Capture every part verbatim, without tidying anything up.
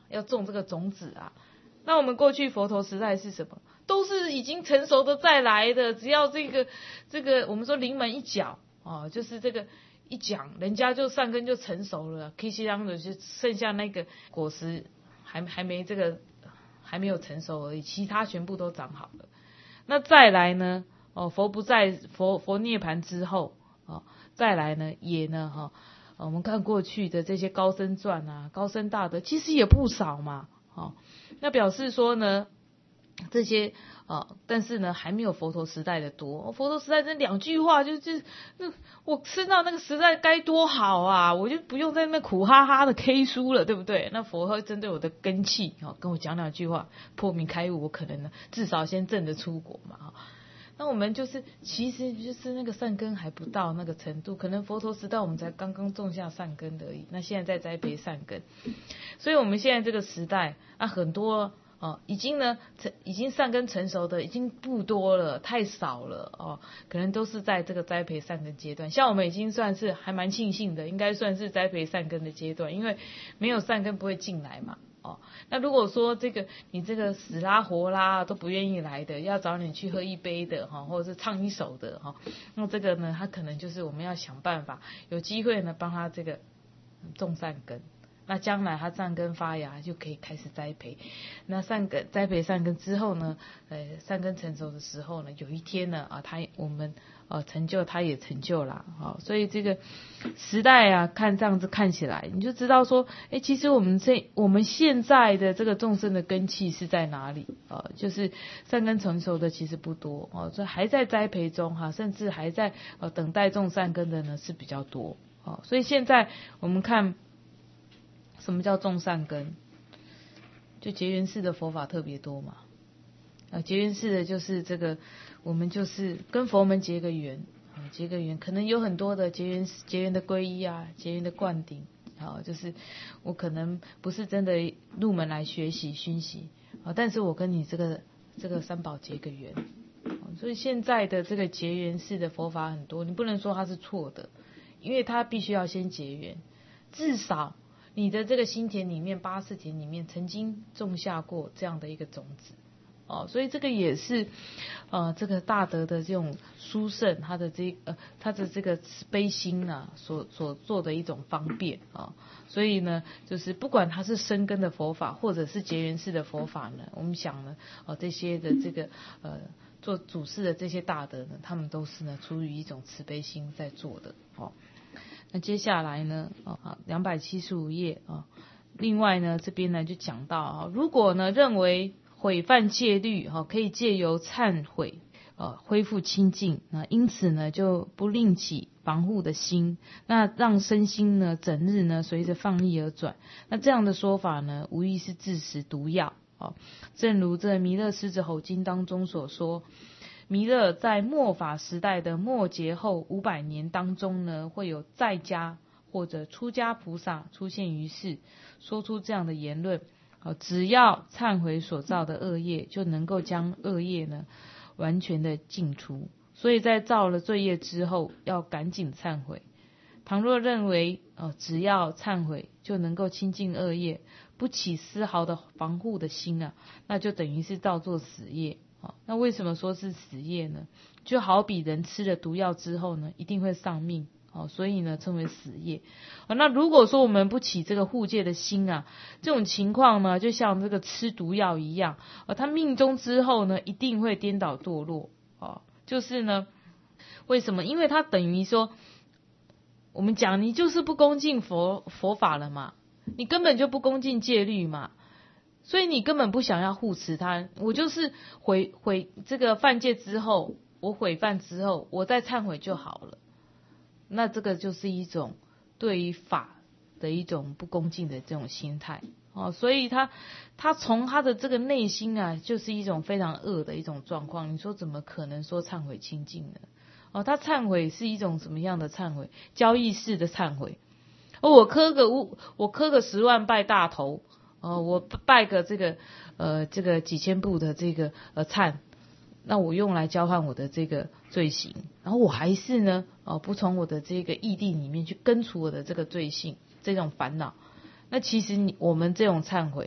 要种这个种子啊。那我们过去佛陀时代是什么？都是已经成熟的再来的，只要这个这个我们说临门一脚哦，就是这个一讲，人家就善根就成熟了，其实让的就剩下那个果实还还没这个还没有成熟而已，其他全部都长好了。那再来呢？哦，佛不在佛佛涅槃之后哦，再来呢也呢哈、哦，我们看过去的这些高僧传啊，高僧大德其实也不少嘛，哦，那表示说呢这些啊、呃，但是呢还没有佛陀时代的多。佛陀时代这两句话就就那我吃到那个时代该多好啊，我就不用在那苦哈哈的 K 书了，对不对？那佛会针对我的根器啊、哦，跟我讲两句话，破明开悟，我可能呢至少先证得出国嘛哈。那我们就是其实就是那个善根还不到那个程度，可能佛陀时代我们才刚刚种下善根而已，那现在在栽培善根，所以我们现在这个时代啊，很多哦已经呢成已经善根成熟的已经不多了，太少了哦，可能都是在这个栽培善根阶段。像我们已经算是还蛮庆幸的，应该算是栽培善根的阶段，因为没有善根不会进来嘛。哦，那如果说这个你这个死拉活拉都不愿意来的，要找你去喝一杯的哈，或者是唱一首的哈，那这个呢，他可能就是我们要想办法，有机会呢帮他这个种善根，那将来他善根发芽就可以开始栽培。那善根栽培善根之后呢，呃，善根成熟的时候呢，有一天呢啊，他我们呃成就他也成就啦，啊，所以这个时代啊，看这样子看起来，你就知道说，哎，其实我们这我们现在的这个众生的根器是在哪里啊？就是善根成熟的其实不多哦，所以还在栽培中哈，甚至还在呃等待种善根的呢是比较多哦。所以现在我们看什么叫种善根，就结缘式的佛法特别多嘛。啊，结缘式的就是这个，我们就是跟佛门结个缘，啊，结个缘，可能有很多的结缘结缘的皈依啊，结缘的灌顶，啊，就是我可能不是真的入门来学习熏习，啊，但是我跟你这个这个三宝结个缘，啊，所以现在的这个结缘式的佛法很多，你不能说它是错的，因为它必须要先结缘，至少你的这个心田里面八识田里面曾经种下过这样的一个种子。哦，所以这个也是，呃，这个大德的这种殊胜，他的这呃他的这个慈悲心啊，所所做的一种方便啊，所以呢，就是不管他是深根的佛法，或者是结缘式的佛法呢，我们想呢，哦，这些的这个呃做主事的这些大德呢，他们都是呢出于一种慈悲心在做的哦。那接下来呢，啊，两百七十五页啊，另外呢这边呢就讲到啊，如果呢认为毁犯戒律哈，可以借由忏悔呃恢复清净，那因此呢就不另起防护的心，那让身心呢整日呢随着放逸而转，那这样的说法呢无疑是自食毒药哦。正如这弥勒狮子吼经当中所说，弥勒在末法时代的末劫后五百年当中呢，会有在家或者出家菩萨出现于世，说出这样的言论。只要忏悔所造的恶业，就能够将恶业呢完全的净除。所以在造了罪业之后，要赶紧忏悔。倘若认为呃只要忏悔就能够清净恶业，不起丝毫的防护的心啊，那就等于是造作死业。那为什么说是死业呢？就好比人吃了毒药之后呢，一定会丧命。哦，所以呢称为死业。哦，那如果说我们不起这个护戒的心啊，这种情况呢，就像这个吃毒药一样，哦，他命中之后呢，一定会颠倒堕落。哦，就是呢，为什么？因为他等于说，我们讲你就是不恭敬佛佛法了嘛，你根本就不恭敬戒律嘛，所以你根本不想要护持它。我就是毁毁这个犯戒之后，我毁犯之后，我再忏悔就好了。那这个就是一种对于法的一种不恭敬的这种心态哦，所以他他从他的这个内心啊，就是一种非常恶的一种状况。你说怎么可能说忏悔清净呢？哦，他忏悔是一种什么样的忏悔？交易式的忏悔。哦，我磕个我我磕个十万拜大头，哦，我拜个这个呃这个几千部的这个呃忏。那我用来交换我的这个罪行，然后我还是呢，哦，不从我的这个义地里面去根除我的这个罪性，这种烦恼。那其实你我们这种忏悔，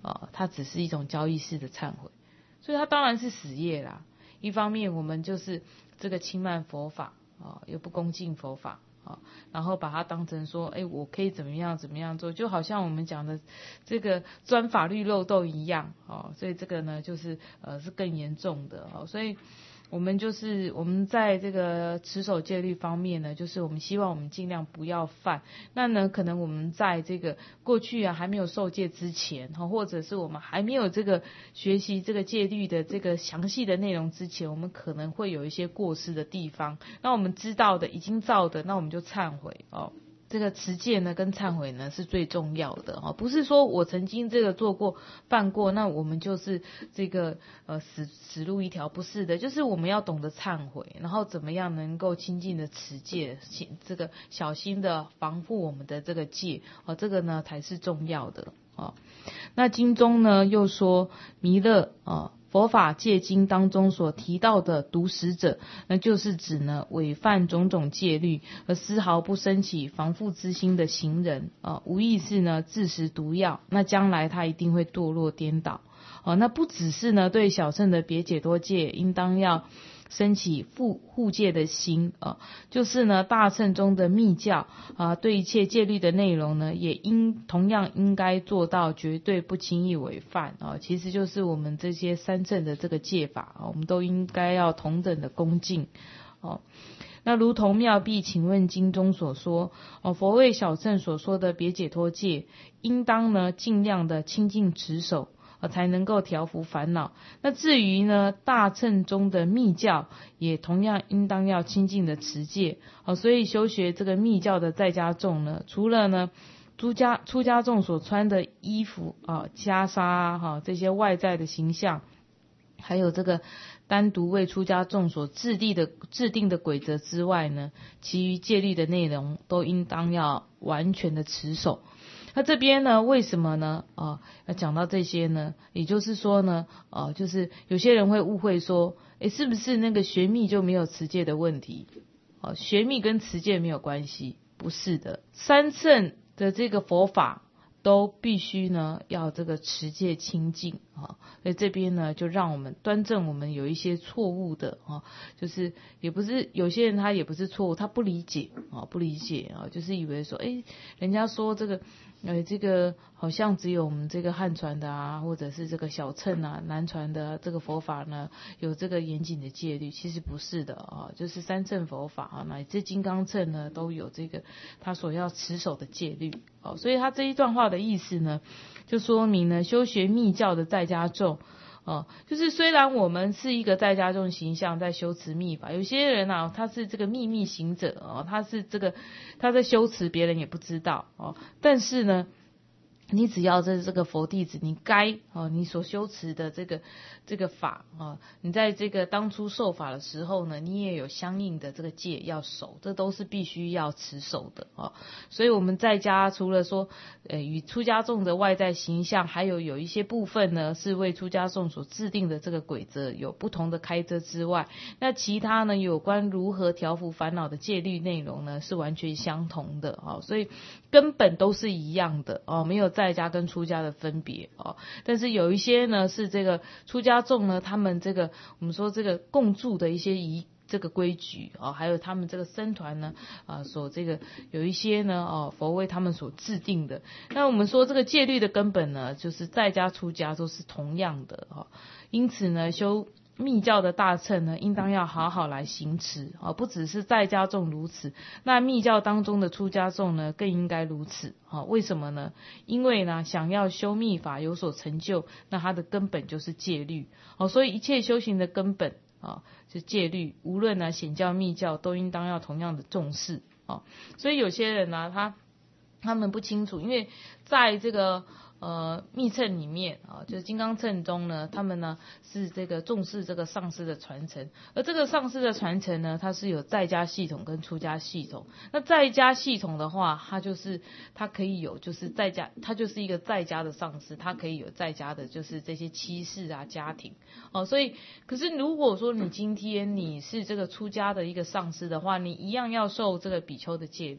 哦，它只是一种交易式的忏悔，所以它当然是死业啦。一方面我们就是这个轻慢佛法啊，又不恭敬佛法啊，然后把它当成说，哎，我可以怎么样怎么样做，就好像我们讲的这个钻法律漏洞一样啊，所以这个呢就是呃是更严重的啊，所以我们就是我们在这个持守戒律方面呢，就是我们希望我们尽量不要犯。那呢，可能我们在这个过去啊还没有受戒之前，或者是我们还没有这个学习这个戒律的这个详细的内容之前，我们可能会有一些过失的地方。那我们知道的，已经造的，那我们就忏悔哦。这个持戒呢跟忏悔呢是最重要的哦，不是说我曾经这个做过犯过，那我们就是这个呃死死路一条，不是的，就是我们要懂得忏悔，然后怎么样能够亲近的持戒，这个小心的防护我们的这个戒哦，这个呢才是重要的哦。那经中呢又说弥勒啊。佛法戒经当中所提到的毒食者，那就是指呢违犯种种戒律而丝毫不升起防护之心的行人啊，无疑是呢自食毒药，那将来他一定会堕落颠倒啊。那不只是呢对小乘的别解脱戒，应当要升起护护戒的心啊，就是呢大乘中的密教啊，对一切戒律的内容呢，也应同样应该做到绝对不轻易违犯啊。其实就是我们这些三乘的这个戒法啊，我们都应该要同等的恭敬哦。那如同妙臂请问经中所说哦，佛为小乘所说的别解脱戒，应当呢尽量的清净持守，才能够调伏烦恼。那至于呢大乘中的密教，也同样应当要清净的持戒哦。所以修学这个密教的在家众呢，除了呢出家出家众所穿的衣服啊、袈裟啊哈这些外在的形象，还有这个单独为出家众所制定的制定的规则之外呢，其余戒律的内容都应当要完全的持守。那这边呢，为什么呢？啊，要讲到这些呢？也就是说呢，啊，就是有些人会误会说，诶，是不是那个学密就没有持戒的问题？啊，学密跟持戒没有关系？不是的，三乘的这个佛法都必须呢要这个持戒清净啊。所以这边呢，就让我们端正我们有一些错误的啊，就是也不是有些人他也不是错误，他不理解啊，不理解啊，就是以为说，诶，人家说这个。呃，这个好像只有我们这个汉传的啊，或者是这个小乘啊、南传的这个佛法呢，有这个严谨的戒律，其实不是的啊，就是三乘佛法啊，乃至金刚乘呢，都有这个他所要持守的戒律哦。所以他这一段话的意思呢，就说明呢，修学密教的在家众。哦，就是虽然我们是一个在家众形象在修持密法，有些人啊他是这个秘密行者哦，他是这个他在修持别人也不知道哦，但是呢你只要在这个佛弟子，你该哦，你所修持的这个这个法啊，你在这个当初受法的时候呢，你也有相应的这个戒要守，这都是必须要持守的啊。所以我们在家除了说，呃，与出家众的外在形象，还有有一些部分呢，是为出家众所制定的这个规则有不同的开遮之外，那其他呢，有关如何调伏烦恼的戒律内容呢，是完全相同的啊。所以根本都是一样的哦，没有在家跟出家的分别哦，但是有一些呢是这个出家众呢，他们这个我们说这个共住的一些仪这个规矩啊、哦，还有他们这个僧团呢啊、呃、所这个有一些呢哦佛为他们所制定的。那我们说这个戒律的根本呢，就是在家出家都是同样的哦，因此呢修密教的大乘呢，应当要好好来行持啊，不只是在家众如此，那密教当中的出家众呢，更应该如此啊。为什么呢？因为呢，想要修密法有所成就，那它的根本就是戒律哦，所以一切修行的根本啊，是戒律。无论呢显教密教，都应当要同样的重视啊。所以有些人呢，他他们不清楚，因为在这个。呃，密乘里面啊，就是金刚乘中呢，他们呢是这个重视这个上师的传承，而这个上师的传承呢，它是有在家系统跟出家系统。那在家系统的话，它就是它可以有就是在家，它就是一个在家的上师，它可以有在家的就是这些妻室啊、家庭哦。所以，可是如果说你今天你是这个出家的一个上师的话，你一样要受这个比丘的戒律。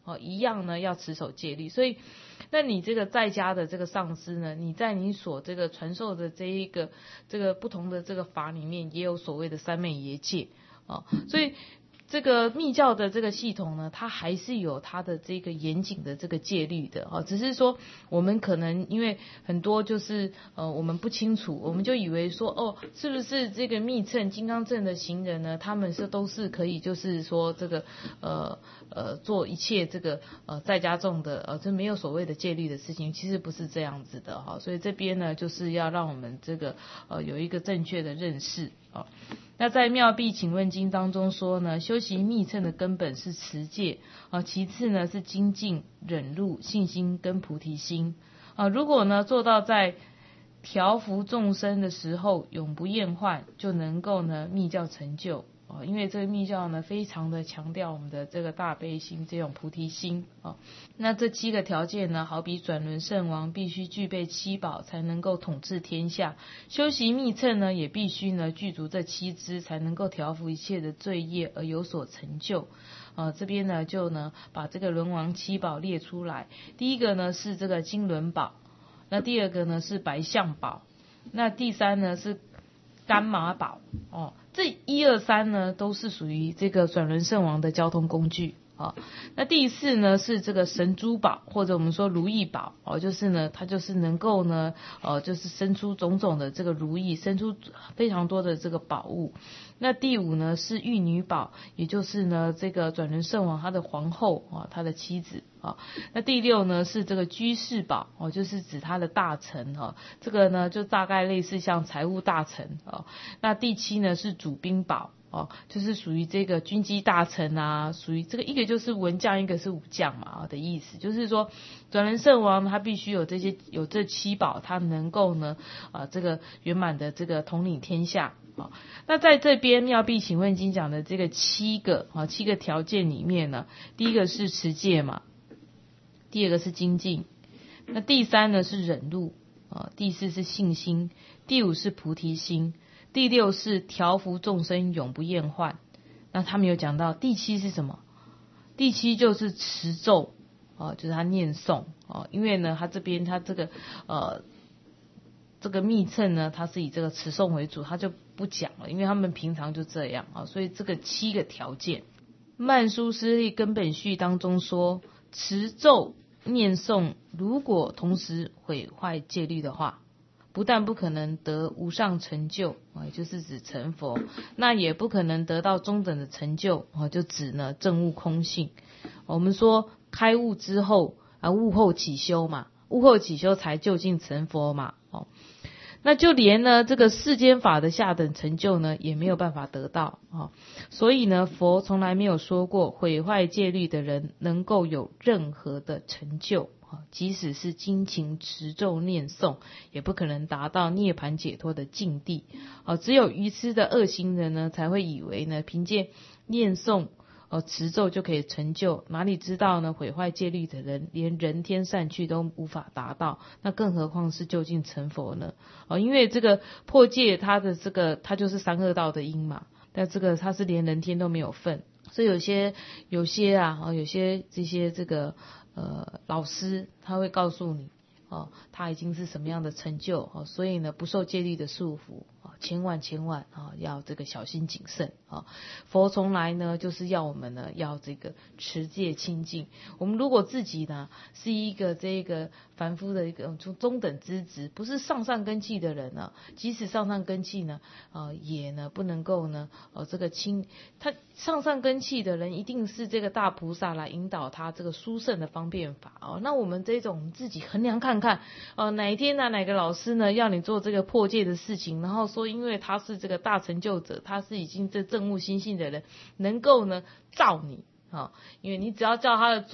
哦，一样呢要持守戒律。所以那你这个在家的这个上师呢，你在你所这个传授的这一个这个不同的这个法里面，也有所谓的三昧耶戒啊，所以这个密教的这个系统呢，它还是有它的这个严谨的这个戒律的啊，只是说我们可能因为很多就是呃我们不清楚，我们就以为说哦，是不是这个密乘金刚乘的行人呢，他们是都是可以就是说这个呃呃做一切这个呃在家众的呃这没有所谓的戒律的事情，其实不是这样子的哈，所以这边呢就是要让我们这个呃有一个正确的认识啊。那在妙臂请问经当中说呢，修习密乘的根本是持戒啊，其次呢是精进、忍辱、信心跟菩提心啊。如果呢做到在调伏众生的时候永不厌患，就能够呢密教成就啊。因为这个密教呢非常的强调我们的这个大悲心，这种菩提心啊。那这七个条件呢，好比转轮圣王必须具备七宝才能够统治天下，修习密乘呢也必须呢具足这七支，才能够调伏一切的罪业而有所成就。呃，这边呢就呢把这个轮王七宝列出来，第一个呢是这个金轮宝，那第二个呢是白象宝，那第三呢是干马宝哦，这一二三呢都是属于这个转轮圣王的交通工具。哦，那第四呢是这个神珠宝，或者我们说如意宝哦，就是呢它就是能够呢呃就是生出种种的这个如意，生出非常多的这个宝物。那第五呢是玉女宝，也就是呢这个转轮圣王他的皇后啊，他的妻子啊。那第六呢是这个居士宝哦，就是指他的大臣哈，这个呢就大概类似像财务大臣啊。那第七呢是主兵宝。哦，就是属于这个军机大臣啊，属于这个一个就是文将，一个是武将嘛的意思，就是说转轮圣王他必须有这些有这七宝，他能够呢啊、呃、这个圆满的这个统领天下啊、哦。那在这边妙臂请问经讲的这个七个啊、哦、七个条件里面呢，第一个是持戒嘛，第二个是精进，那第三呢是忍辱啊、哦，第四是信心，第五是菩提心。第六是调伏众生永不厌患，那他们有讲到第七是什么？第七就是持咒哦，就是他念诵哦，因为呢他这边他这个呃这个密乘呢，他是以这个持诵为主，他就不讲了，因为他们平常就这样啊、哦，所以这个七个条件，曼殊师利根本序当中说，持咒念诵如果同时毁坏戒律的话，不但不可能得无上成就啊，也就是指成佛，那也不可能得到中等的成就啊，就指呢证悟空性。我们说开悟之后啊，悟后起修嘛，悟后起修才究竟成佛嘛，哦，那就连呢这个世间法的下等成就呢，也没有办法得到啊。所以呢，佛从来没有说过毁坏戒律的人能够有任何的成就。即使是精勤持咒念诵，也不可能达到涅槃解脱的境地。哦，只有愚痴的恶心人呢，才会以为呢，凭借念诵、哦持咒就可以成就。哪里知道呢？毁坏戒律的人，连人天善趣都无法达到，那更何况是究竟成佛呢？哦，因为这个破戒，它的这个它就是三恶道的因嘛。但这个它是连人天都没有份，所以有些有些啊，哦，有些这些这个。呃，老师他会告诉你，哦，他已经是什么样的成就，哦，所以呢，不受戒律的束缚，哦，千万千万啊，要这个小心谨慎啊。佛从来呢，就是要我们呢，要这个持戒清净。我们如果自己呢，是一个这个凡夫的一个中中等资质，不是上上根器的人呢，即使上上根器呢，呃，也呢不能够呢，呃，这个清他上上根器的人，一定是这个大菩萨来引导他这个殊胜的方便法哦。那我们这种自己衡量看看，呃，哪一天呢，哪个老师呢要你做这个破戒的事情，然后说因为他是这个大成就者，他是已经这证悟心性的人，能够呢照你啊、哦，因为你只要叫他的做。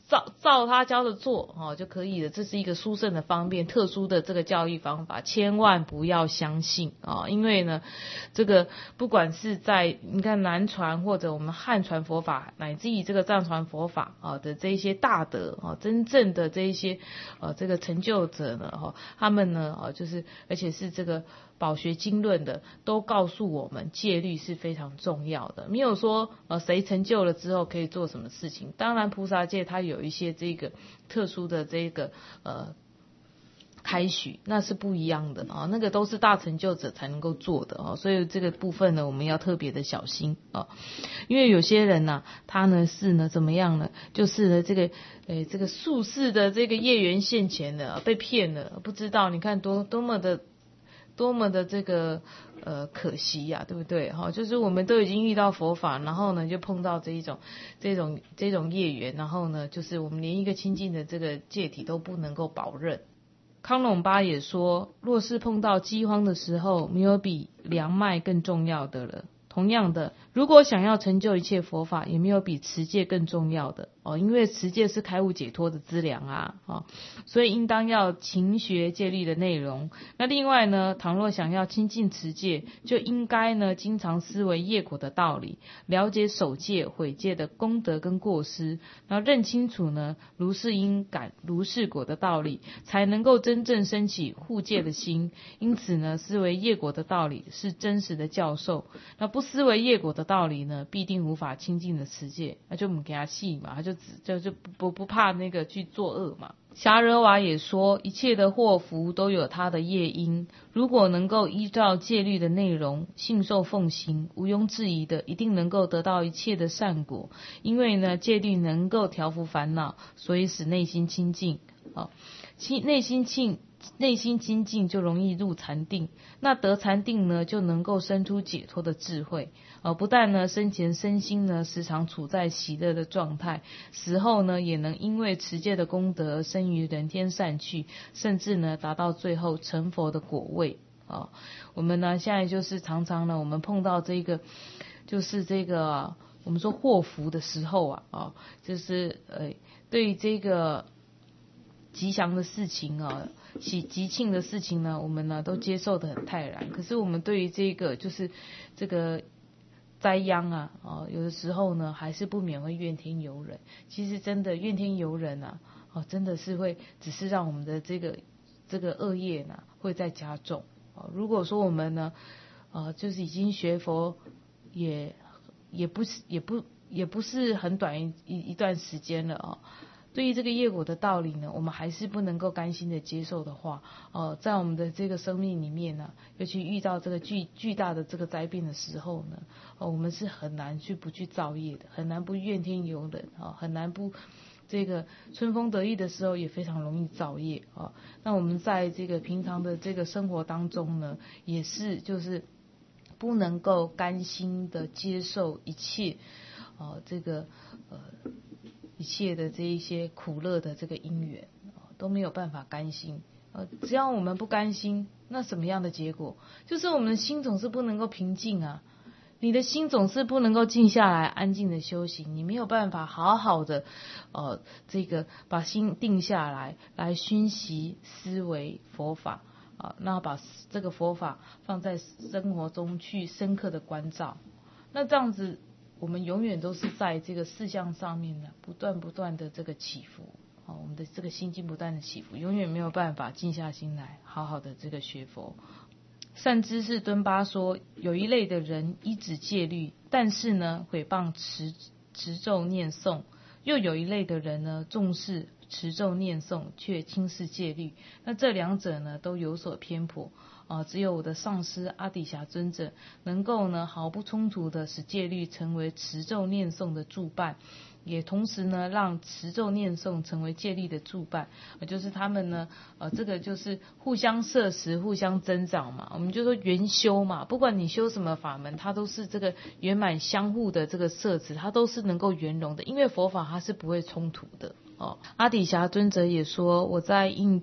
照照他教的做哦就可以了，这是一个殊胜的方便特殊的这个教育方法，千万不要相信啊、哦！因为呢，这个不管是在你看南传或者我们汉传佛法，乃至于这个藏传佛法啊、哦、的这一些大德啊、哦，真正的这一些呃这个成就者呢，哈、哦，他们呢啊、哦、就是而且是这个宝学经论的，都告诉我们戒律是非常重要的，没有说呃谁成就了之后可以做什么事情。当然菩萨戒它有一些这个特殊的这个呃开许，那是不一样的啊、哦，那个都是大成就者才能够做的啊、哦，所以这个部分呢，我们要特别的小心啊、哦，因为有些人呢、啊，他呢是呢怎么样呢？就是呢这个诶这个术士的这个业缘现前的被骗了，不知道你看多多么的。多么的这个呃可惜呀、啊，对不对？哈、哦，就是我们都已经遇到佛法，然后呢就碰到这一种这种这种业缘，然后呢就是我们连一个清净的这个戒体都不能够保任。康龙巴也说，若是碰到饥荒的时候，没有比粮麦更重要的了。同样的，如果想要成就一切佛法，也没有比持戒更重要的哦，因为持戒是开悟解脱的资粮啊，哦，所以应当要勤学戒律的内容。那另外呢，倘若想要亲近持戒，就应该呢经常思维业果的道理，了解守戒毁戒的功德跟过失，然后认清楚呢如是因感如是果的道理，才能够真正升起护戒的心。因此呢，思维业果的道理是真实的教授。那不思维业果的道理呢，必定无法亲近的持戒，那就不给他戏嘛，他就只就就不不不怕那个去作恶嘛。霞惹瓦也说，一切的祸福都有它的业因，如果能够依照戒律的内容信受奉行，毋庸置疑的一定能够得到一切的善果。因为呢，戒律能够调伏烦恼，所以使内心清净。好，内心清内心清净就容易入禅定，那得禅定呢，就能够生出解脱的智慧。呃，不但呢生前身心呢时常处在喜乐的状态，死后呢也能因为持戒的功德生于人天善趣，甚至呢达到最后成佛的果位。哦，我们呢现在就是常常呢我们碰到这个就是这个、啊、我们说祸福的时候啊，哦，就是呃对于这个吉祥的事情啊，喜吉庆的事情呢，我们呢都接受得很泰然。可是我们对于这个就是这个灾殃啊，哦，有的时候呢还是不免会怨天尤人。其实真的怨天尤人啊，哦，真的是会只是让我们的这个这个恶业呢会再加重。哦，如果说我们呢，呃，就是已经学佛也也不是也不也不是很短一一一段时间了哦。对于这个业果的道理呢，我们还是不能够甘心的接受的话，呃，在我们的这个生命里面呢，尤其遇到这个巨巨大的这个灾病的时候呢，呃，我们是很难去不去造业的，很难不怨天尤人啊、呃，很难不这个春风得意的时候也非常容易造业啊、呃。那我们在这个平常的这个生活当中呢，也是就是不能够甘心的接受一切，呃，这个呃。一切的这一些苦乐的这个因缘都没有办法甘心，呃，只要我们不甘心，那什么样的结果？就是我们的心总是不能够平静啊，你的心总是不能够静下来安静的修行，你没有办法好好的呃这个把心定下来，来熏习思维佛法啊，那把这个佛法放在生活中去深刻的关照，那这样子我们永远都是在这个事项上面呢，不断不断的这个起伏，哦，我们的这个心境不断的起伏，永远没有办法静下心来，好好的这个学佛。善知识敦巴说，有一类的人依止戒律，但是呢毁谤持持咒念诵；又有一类的人呢重视持咒念诵，却轻视戒律。那这两者呢都有所偏颇。啊、呃，只有我的上师阿底峡尊者能够呢毫不冲突的使戒律成为持咒念诵的助伴，也同时呢让持咒念诵成为戒律的助伴，呃，就是他们呢呃这个就是互相摄食，互相增长嘛。我们就说圆修嘛，不管你修什么法门，它都是这个圆满相互的这个摄持，它都是能够圆融的，因为佛法它是不会冲突的。哦，阿底峡尊者也说，我在印度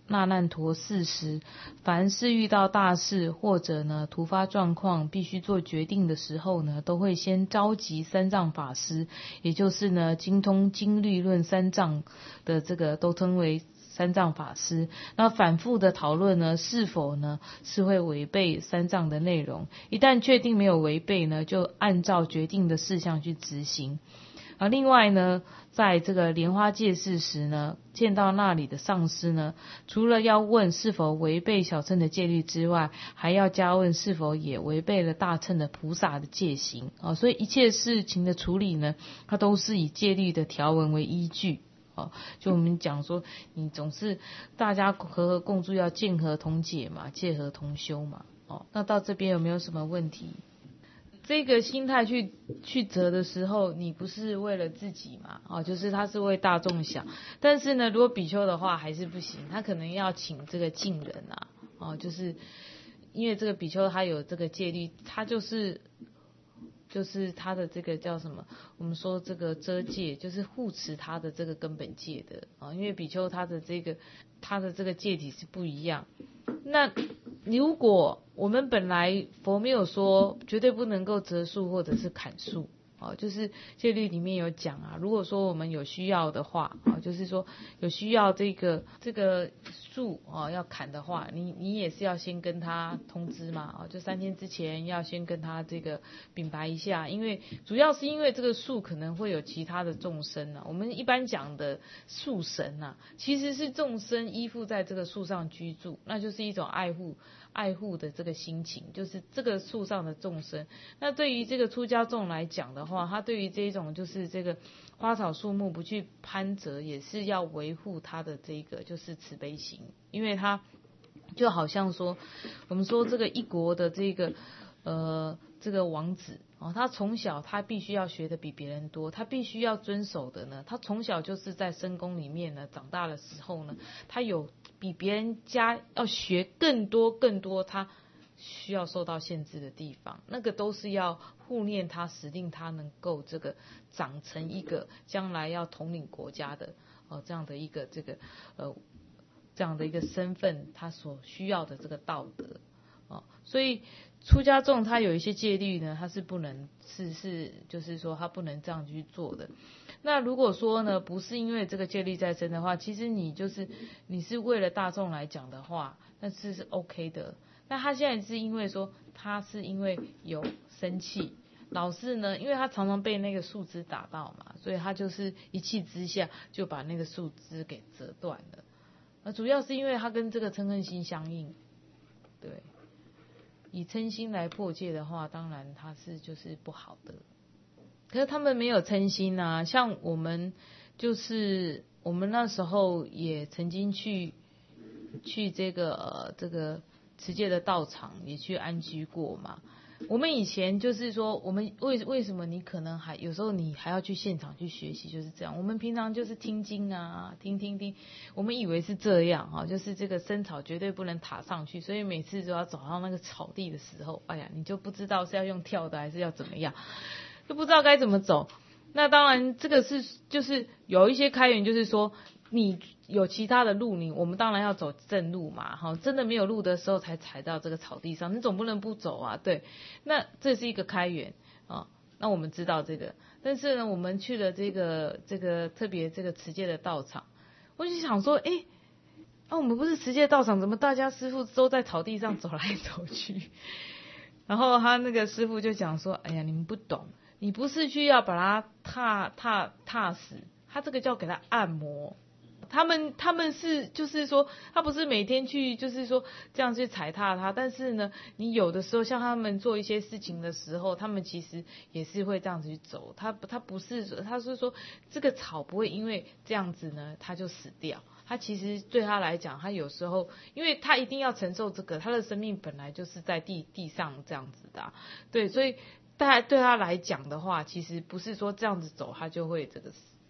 那烂陀寺时，凡是遇到大事或者呢突发状况必须做决定的时候呢，都会先召集三藏法师，也就是呢精通经律论三藏的这个都称为三藏法师，那反复的讨论呢，是否呢是会违背三藏的内容，一旦确定没有违背呢，就按照决定的事项去执行。而另外呢，在这个莲花戒寺时呢，见到那里的上师呢，除了要问是否违背小乘的戒律之外，还要加问是否也违背了大乘的菩萨的戒行啊。所以一切事情的处理呢，它都是以戒律的条文为依据。哦，就我们讲说，你总是大家和合共住，要见合同解嘛，戒合同修嘛。哦，那到这边有没有什么问题？这个心态去去择的时候，你不是为了自己嘛？哦，就是他是为大众想。但是呢，如果比丘的话还是不行，他可能要请这个近人啊。哦，就是因为这个比丘他有这个戒律，他就是就是他的这个叫什么？我们说这个遮戒，就是护持他的这个根本戒的啊。因为比丘他的这个他的这个戒体是不一样。那如果我们本来佛没有说绝对不能够折树或者是砍树，哦，就是戒律里面有讲啊，如果说我们有需要的话，哦，就是说有需要这个这个树哦要砍的话，你你也是要先跟他通知嘛，哦，就三天之前要先跟他这个禀白一下，因为主要是因为这个树可能会有其他的众生啊，我们一般讲的树神啊，其实是众生依附在这个树上居住，那就是一种爱护。爱护的这个心情，就是这个树上的众生。那对于这个出家众来讲的话，他对于这种就是这个花草树木不去攀折，也是要维护他的这个就是慈悲心，因为他就好像说，我们说这个一国的这个呃这个王子哦，他从小他必须要学的比别人多，他必须要遵守的呢，他从小就是在深宫里面呢，长大的时候呢，他有比别人家要学更多更多他需要受到限制的地方，那个都是要护念他，使令他能够这个长成一个将来要统领国家的呃这样的一个这个呃这样的一个身份，他所需要的这个道德哦，所以出家众他有一些戒律呢，他是不能是是就是说他不能这样去做的。那如果说呢，不是因为这个戒律在身的话，其实你就是你是为了大众来讲的话，那是是 OK 的。那他现在是因为说他是因为有生气，老是呢，因为他常常被那个树枝打到嘛，所以他就是一气之下就把那个树枝给折断了。那主要是因为他跟这个嗔恨心相应，对，以嗔心来破戒的话，当然他是就是不好的。可是他们没有嗔心啊，像我们就是我们那时候也曾经去去这个、呃、这个持戒的道场也去安居过嘛。我们以前就是说，我们为为什么你可能还有时候你还要去现场去学习，就是这样。我们平常就是听经啊，听听听，我们以为是这样啊，就是这个僧草绝对不能踏上去，所以每次都要走到那个草地的时候，哎呀，你就不知道是要用跳的还是要怎么样。就不知道该怎么走。那当然这个是就是有一些开源，就是说你有其他的路，你我们当然要走正路嘛，哈，真的没有路的时候才踩到这个草地上，你总不能不走啊，对。那这是一个开源啊，那我们知道这个，但是呢，我们去了这个这个特别这个持戒的道场，我就想说，哎，啊，我们不是持戒道场，怎么大家师父都在草地上走来走去？然后他那个师父就讲说，哎呀，你们不懂。你不是去要把它踏踏踏死，他这个叫给他按摩。他们他们是就是说，他不是每天去就是说这样去踩踏它，但是呢，你有的时候像他们做一些事情的时候，他们其实也是会这样子去走。他他不是他是说这个草不会因为这样子呢，它就死掉。他其实对他来讲，他有时候因为他一定要承受这个，他的生命本来就是在地地上这样子的、啊，对，所以。但对他来讲的话，其实不是说这样子走他就会这个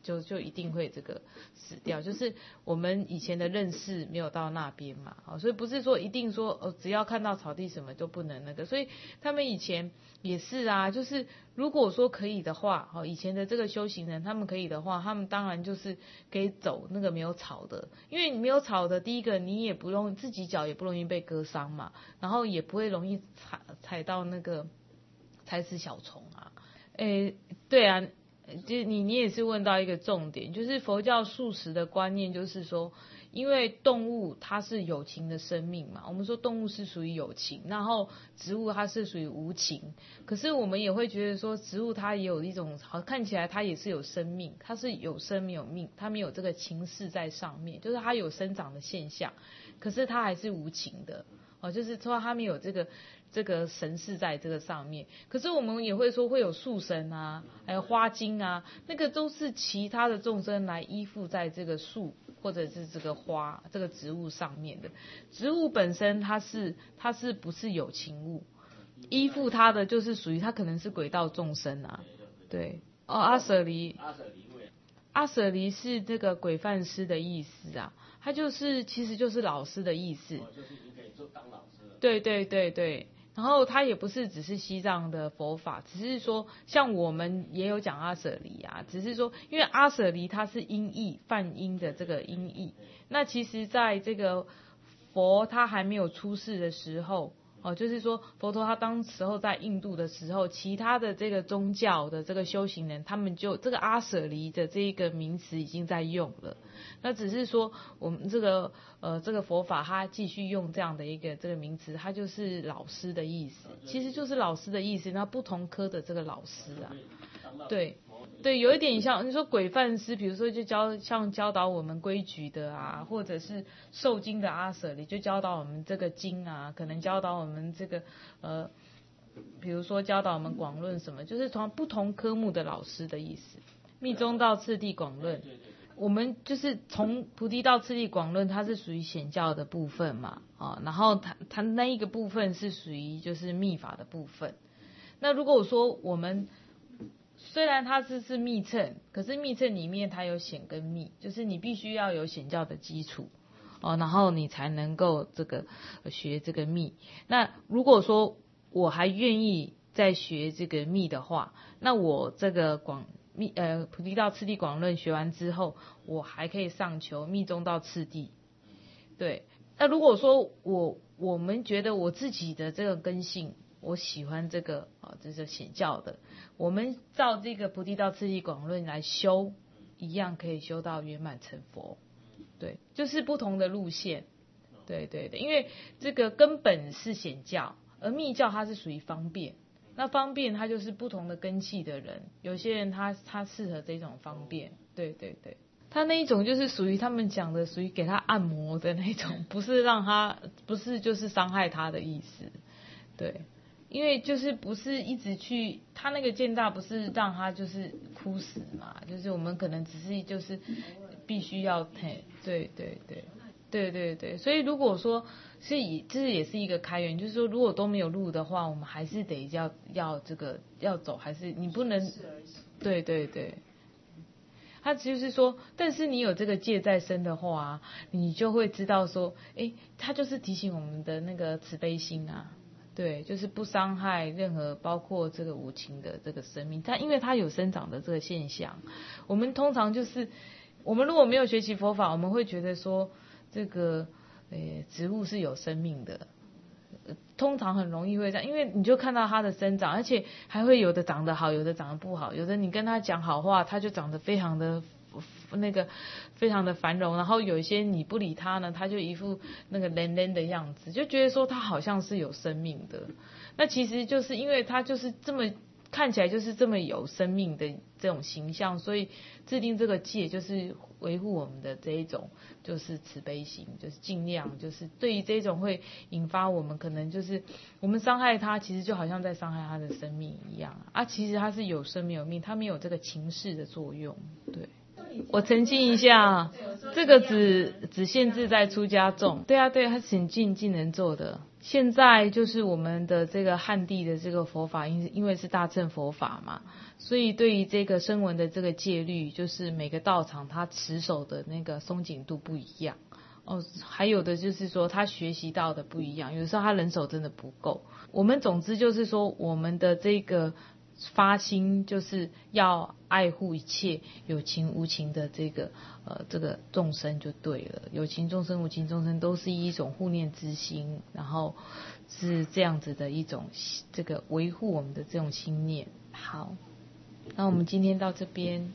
就就一定会这个死掉，就是我们以前的认识没有到那边嘛，哦，所以不是说一定说哦，只要看到草地什么都不能那个，所以他们以前也是啊，就是如果说可以的话，哦，以前的这个修行人他们可以的话，他们当然就是可以走那个没有草的，因为你没有草的，第一个你也不用自己脚也不容易被割伤嘛，然后也不会容易踩踩到那个踩死小虫啊，诶，对啊。就你你也是问到一个重点，就是佛教素食的观念，就是说，因为动物它是有情的生命嘛，我们说动物是属于有情，然后植物它是属于无情，可是我们也会觉得说，植物它也有一种，好看起来它也是有生命，它是有生没有命，它没有这个情势在上面，就是它有生长的现象，可是它还是无情的，哦，就是说它没有这个。这个神是在这个上面，可是我们也会说会有树神啊，还有花精啊，那个都是其他的众生来依附在这个树或者是这个花这个植物上面的。植物本身它是它是不是有情物？依附它的就是属于它可能是鬼道众生啊，对哦，阿舍离，阿舍离是这个鬼梵师的意思啊，它就是其实就是老师的意思， 就是你可以做当老师了。 对对对对。然后它也不是只是西藏的佛法，只是说像我们也有讲阿舍离啊，只是说因为阿舍离它是音译梵音的这个音译，那其实在这个佛他还没有出世的时候，哦，就是说佛陀他当时候在印度的时候，其他的这个宗教的这个修行人，他们就这个阿舍离的这个名词已经在用了。那只是说我们这个呃这个佛法它继续用这样的一个这个名词，它就是老师的意思，其实就是老师的意思。那不同科的这个老师啊，对对，有一点像你说鬼梵师，比如说就教像教导我们规矩的啊，或者是受经的阿舍离就教导我们这个经啊，可能教导我们这个呃，比如说教导我们广论什么，就是从不同科目的老师的意思。密宗到次第广论。我们就是从菩提到次第广论，它是属于显教的部分嘛，啊，然后它它那一个部分是属于就是密法的部分。那如果我说我们虽然它是是密乘，可是密乘里面它有显跟密，就是你必须要有显教的基础，哦，然后你才能够这个学这个密。那如果说我还愿意再学这个密的话，那我这个广。密呃菩提道次第广论学完之后，我还可以上求密宗到次第。对，那如果说我我们觉得我自己的这个根性，我喜欢这个啊，这是显教的，我们照这个菩提道次第广论来修，一样可以修到圆满成佛。对，就是不同的路线。对对对，因为这个根本是显教，而密教它是属于方便。那方便他就是不同的根器的人，有些人他他适合这种方便，对对对，他那一种就是属于他们讲的属于给他按摩的那种，不是让他不是就是伤害他的意思，对，因为就是不是一直去他那个见大不是让他就是哭死嘛，就是我们可能只是就是必须要对对对对对对对，所以如果说是以这也是一个开源，就是说如果都没有路的话，我们还是得要要这个要走，还是你不能，对对对，他就是说，但是你有这个戒在身的话、啊，你就会知道说，哎，他就是提醒我们的那个慈悲心啊，对，就是不伤害任何包括这个无情的这个生命，它因为它有生长的这个现象，我们通常就是我们如果没有学习佛法，我们会觉得说。这个呃植物是有生命的，通常很容易会这样，因为你就看到它的生长，而且还会有的长得好，有的长得不好，有的你跟它讲好话，它就长得非常的那个非常的繁荣，然后有一些你不理它呢，它就一副那个冷冷的样子，就觉得说它好像是有生命的，那其实就是因为它就是这么看起来就是这么有生命的这种形象，所以制定这个戒就是维护我们的这一种就是慈悲心，就是尽量就是对于这种会引发我们可能就是我们伤害他，其实就好像在伤害他的生命一样啊，其实他是有生没有命，他没有这个情势的作用，对。 我澄清一下，这个只只限制在出家众。对啊，对，它是很尽尽能做的。现在就是我们的这个汉地的这个佛法，因因为是大乘佛法嘛，所以对于这个声闻的这个戒律，就是每个道场它持守的那个松紧度不一样。哦，还有的就是说他学习到的不一样，有时候他人手真的不够。我们总之就是说，我们的这个发心就是要爱护一切有情无情的这个呃这个众生就对了，有情众生无情众生都是一种护念之心，然后是这样子的一种这个维护我们的这种心念。好，那我们今天到这边。